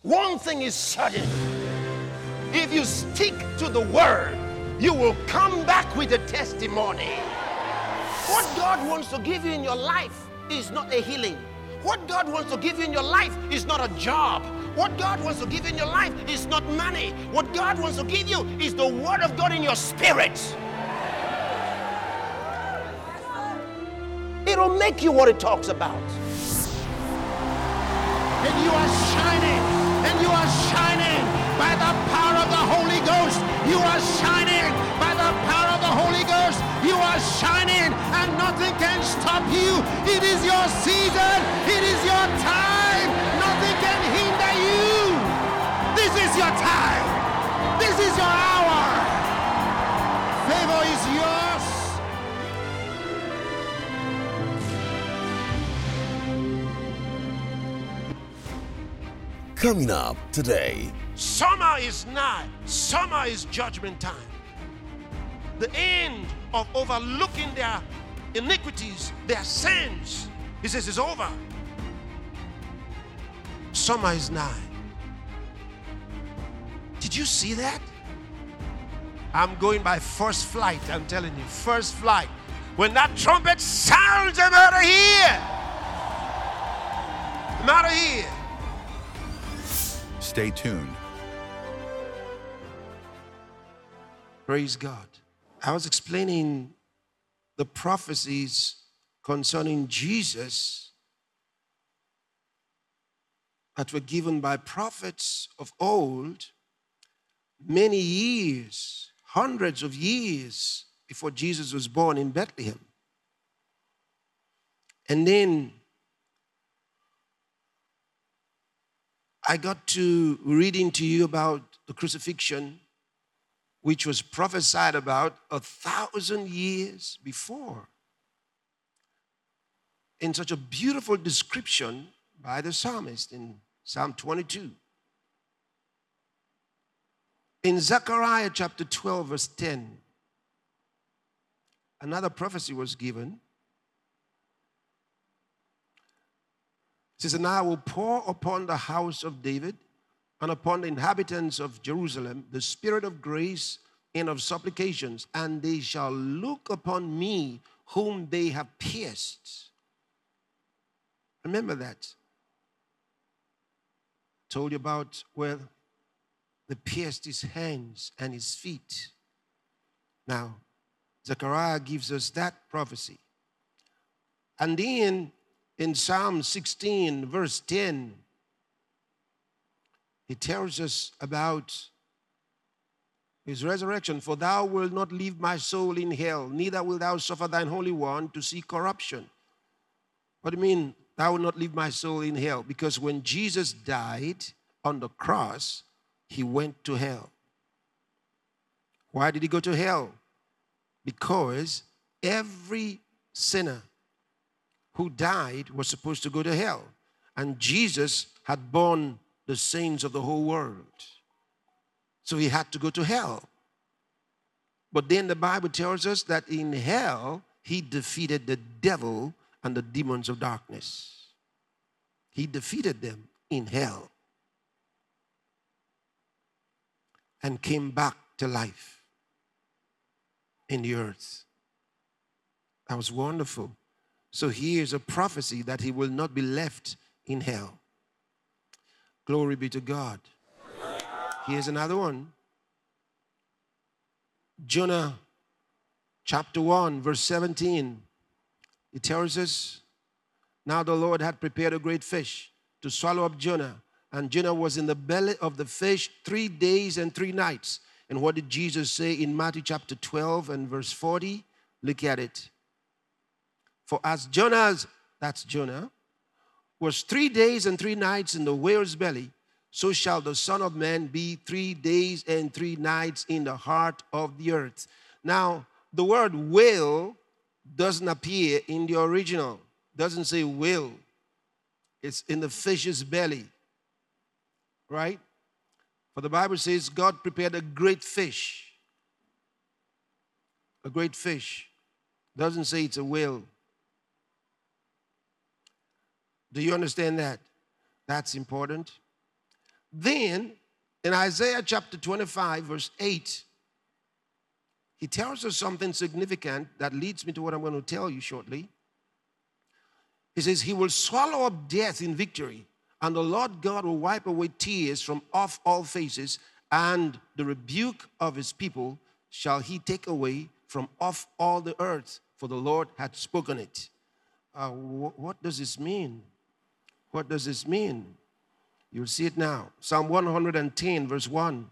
One thing is certain. If you stick to the word, you will come back with a testimony. What God wants to give you in your life is not a healing. What God wants to give you in your life is not a job. What God wants to give you in your life is not money. What God wants to give you is the word of God in your spirit. It'll make you what it talks about. And you are shining. And you are shining by the power of the Holy Ghost. You are shining by the power of the Holy Ghost. You are shining and nothing can stop you. It is your season. It is your time. Nothing can hinder you. This is your time. This is your hour. Favor is yours. Coming up today. Summer is nigh. Summer is judgment time. The end of overlooking their iniquities, their sins. He says it's over. Summer is nigh. Did you see that? I'm going by first flight, I'm telling you. First flight. When that trumpet sounds, I'm out of here. I'm out of here. Stay tuned. Praise God. I was explaining the prophecies concerning Jesus that were given by prophets of old many years, hundreds of years before Jesus was born in Bethlehem. And then I got to reading to you about the crucifixion, which was prophesied about 1,000 years before. In such a beautiful description by the psalmist in Psalm 22. In Zechariah chapter 12, verse 10, another prophecy was given. It says, and I will pour upon the house of David and upon the inhabitants of Jerusalem the spirit of grace and of supplications, and they shall look upon me whom they have pierced. Remember that. Told you about where they pierced his hands and his feet. Now, Zechariah gives us that prophecy. And then in Psalm 16, verse 10, he tells us about his resurrection. For thou wilt not leave my soul in hell, neither wilt thou suffer thine Holy One to see corruption. What do you mean, thou wilt not leave my soul in hell? Because when Jesus died on the cross, he went to hell. Why did he go to hell? Because every sinner who died was supposed to go to hell. And Jesus had borne the sins of the whole world. So he had to go to hell. But then the Bible tells us that in hell, he defeated the devil and the demons of darkness. He defeated them in hell and came back to life in the earth. That was wonderful. So here's a prophecy that he will not be left in hell. Glory be to God. Here's another one. Jonah chapter 1, verse 17. It tells us, now the Lord had prepared a great fish to swallow up Jonah. And Jonah was in the belly of the fish 3 days and 3 nights. And what did Jesus say in Matthew chapter 12 and verse 40? Look at it. For as that's Jonah, was 3 days and 3 nights in the whale's belly, so shall the Son of Man be 3 days and 3 nights in the heart of the earth. Now, the word whale doesn't appear in the original. Doesn't say whale. It's in the fish's belly. Right? For the Bible says God prepared a great fish. A great fish. Doesn't say it's a whale. Do you understand that? That's important. Then, in Isaiah chapter 25, verse 8, he tells us something significant that leads me to what I'm going to tell you shortly. He says, he will swallow up death in victory, and the Lord God will wipe away tears from off all faces, and the rebuke of his people shall he take away from off all the earth, for the Lord hath spoken it. What does this mean? What does this mean? You'll see it now. Psalm 110, verse 1.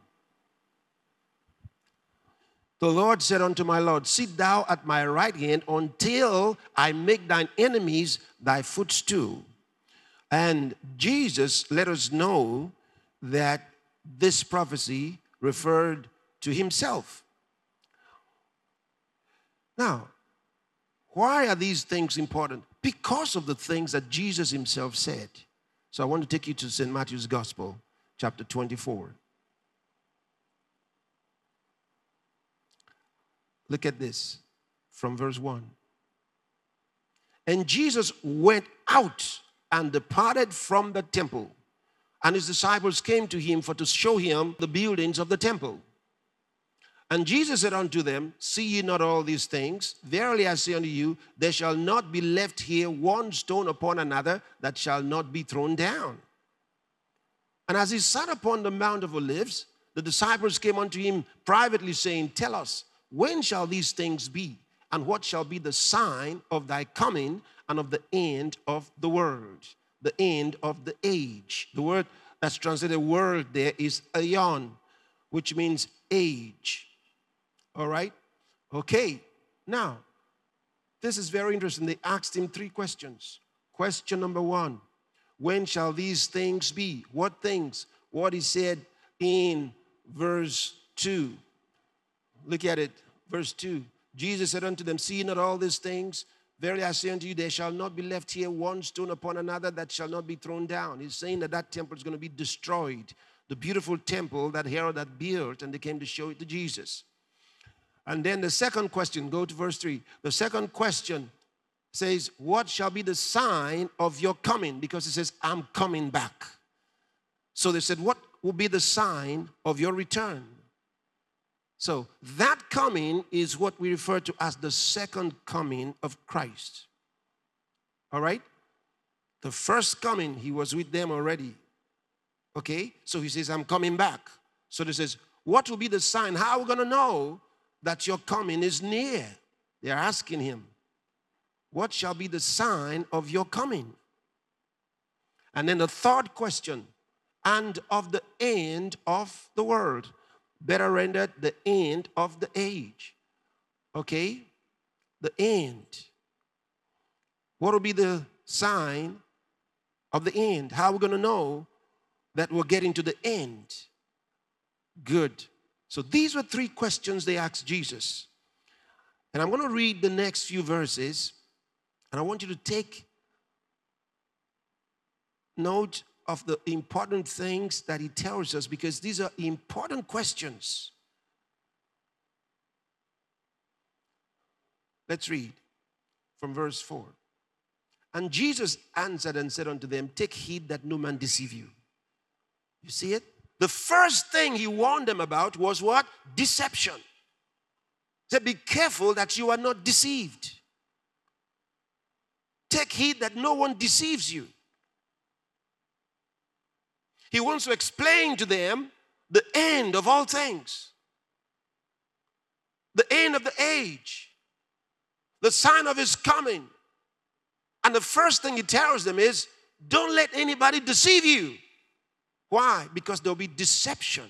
The Lord said unto my Lord, sit thou at my right hand until I make thine enemies thy footstool. And Jesus let us know that this prophecy referred to himself. Now, why are these things important? Because of the things that Jesus himself said. So I want to take you to St. Matthew's Gospel, chapter 24. Look at this from verse 1. And Jesus went out and departed from the temple, and his disciples came to him for to show him the buildings of the temple. And Jesus said unto them, see ye not all these things? Verily I say unto you, there shall not be left here one stone upon another that shall not be thrown down. And as he sat upon the Mount of Olives, the disciples came unto him privately, saying, tell us, when shall these things be? And what shall be the sign of thy coming and of the end of the world? The end of the age. The word that's translated world there is aion, which means age. All right? Okay. Now, this is very interesting. They asked him 3 questions. Question number 1, when shall these things be? What things? What he said in verse 2. Look at it. Verse 2. Jesus said unto them, see not all these things? Verily I say unto you, there shall not be left here one stone upon another that shall not be thrown down. He's saying that that temple is going to be destroyed. The beautiful temple that Herod had built, and they came to show it to Jesus. And then the second question, go to verse 3. The second question says, what shall be the sign of your coming? Because it says, I'm coming back. So they said, what will be the sign of your return? So that coming is what we refer to as the second coming of Christ. All right? The first coming, he was with them already. Okay? So he says, I'm coming back. So they says, what will be the sign? How are we going to know that your coming is near? They're asking him, what shall be the sign of your coming? And then the third question, and of the end of the world. Better rendered, the end of the age. Okay? The end. What will be the sign of the end? How are we going to know that we're getting to the end? Good. So these were 3 questions they asked Jesus. And I'm going to read the next few verses, and I want you to take note of the important things that he tells us, because these are important questions. Let's read from verse 4. And Jesus answered and said unto them, take heed that no man deceive you. You see it? The first thing he warned them about was what? Deception. He said, be careful that you are not deceived. Take heed that no one deceives you. He wants to explain to them the end of all things. The end of the age. The sign of his coming. And the first thing he tells them is, don't let anybody deceive you. Why? Because there'll be deception.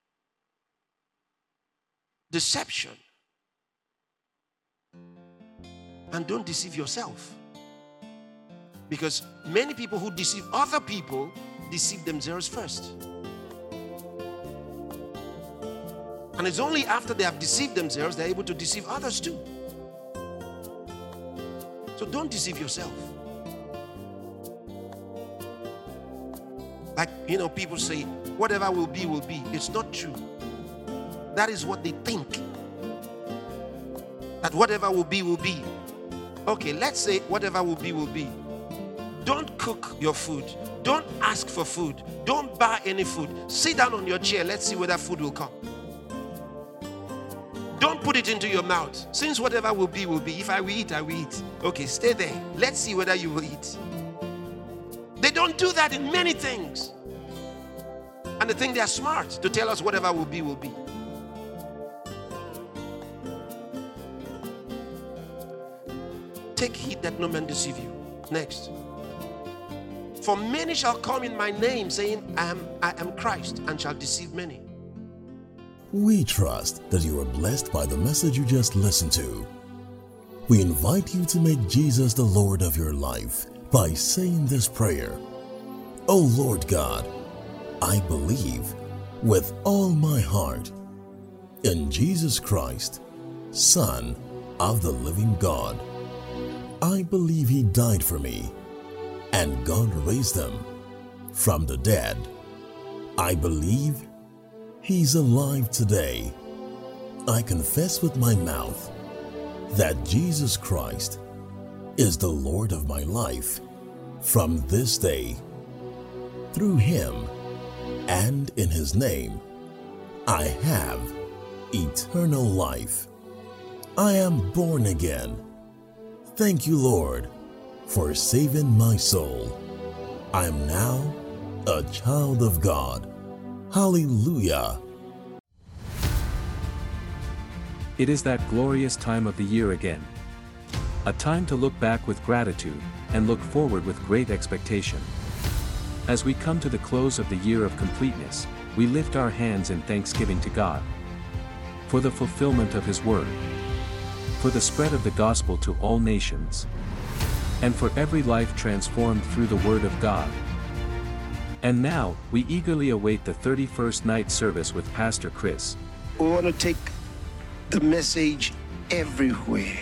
Deception. And don't deceive yourself. Because many people who deceive other people deceive themselves first. And it's only after they have deceived themselves they're able to deceive others too. So don't deceive yourself. Like, people say, whatever will be, will be. It's not true. That is what they think. That whatever will be, will be. Okay, let's say whatever will be, will be. Don't cook your food. Don't ask for food. Don't buy any food. Sit down on your chair. Let's see whether food will come. Don't put it into your mouth. Since whatever will be, will be. If I will eat, I will eat. Okay, stay there. Let's see whether you will eat. They don't do that in many things. And they think they are smart to tell us whatever will be, will be. Take heed that no man deceive you. Next. For many shall come in my name, saying, I am Christ, and shall deceive many. We trust that you are blessed by the message you just listened to. We invite you to make Jesus the Lord of your life by saying this prayer. O Lord God, I believe with all my heart in Jesus Christ, Son of the living God. I believe He died for me, and God raised Him from the dead. I believe He's alive today. I confess with my mouth that Jesus Christ is the Lord of my life from this day. Through Him and in His name, I have eternal life. I am born again. Thank you, Lord, for saving my soul. I am now a child of God. Hallelujah. It is that glorious time of the year again. A time to look back with gratitude and look forward with great expectation. As we come to the close of the year of completeness, we lift our hands in thanksgiving to God for the fulfillment of His word, for the spread of the gospel to all nations, and for every life transformed through the word of God. And now, we eagerly await the 31st night service with Pastor Chris. We want to take the message everywhere.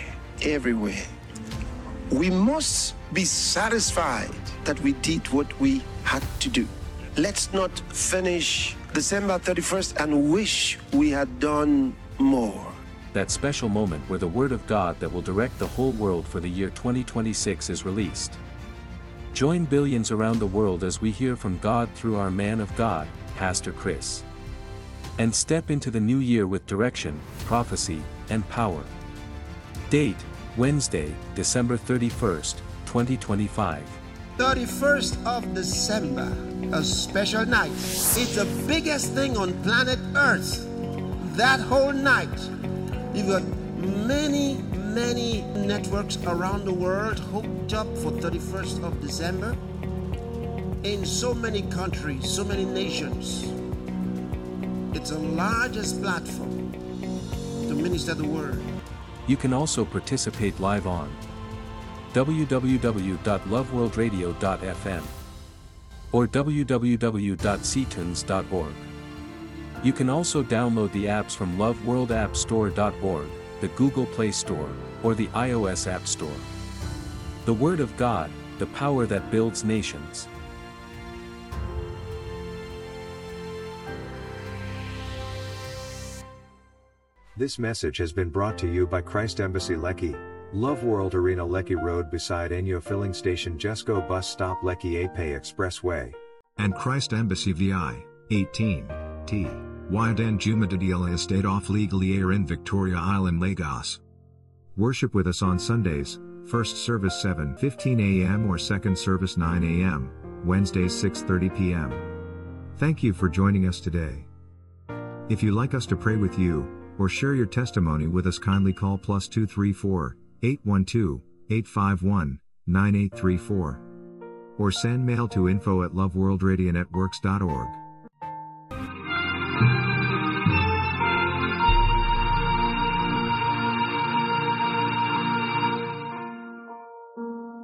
We must be satisfied that we did what we had to do. Let's not finish December 31st and wish we had done more. That special moment where the Word of God that will direct the whole world for the year 2026 is released. Join billions around the world as we hear from God through our man of God, Pastor Chris. And step into the new year with direction, prophecy, and power. Date, Wednesday, December 31st, 2025. 31st of December, a special night. It's the biggest thing on planet Earth. That whole night, you've got many networks around the world hooked up for 31st of December in so many countries, so many nations. It's the largest platform to minister the word. You can also participate live on www.loveworldradio.fm or www.ctunes.org. You can also download the apps from loveworldappstore.org, the Google Play Store, or the iOS App Store. The Word of God, the power that builds nations. This message has been brought to you by Christ Embassy Lekki, Love World Arena Lekki Road beside Enyo Filling Station Jesco Bus Stop Lekki Ape Expressway. And Christ Embassy VI, 18, T. Wyatt Jumadadila Estate off Legally Air in Victoria Island, Lagos. Worship with us on Sundays, first service 7:15 a.m. or second service 9 a.m., Wednesdays 6:30 p.m. Thank you for joining us today. If you'd like us to pray with you, or share your testimony with us, kindly call +234 812 851 9834. Or send mail to info@loveworldradionetworks.org.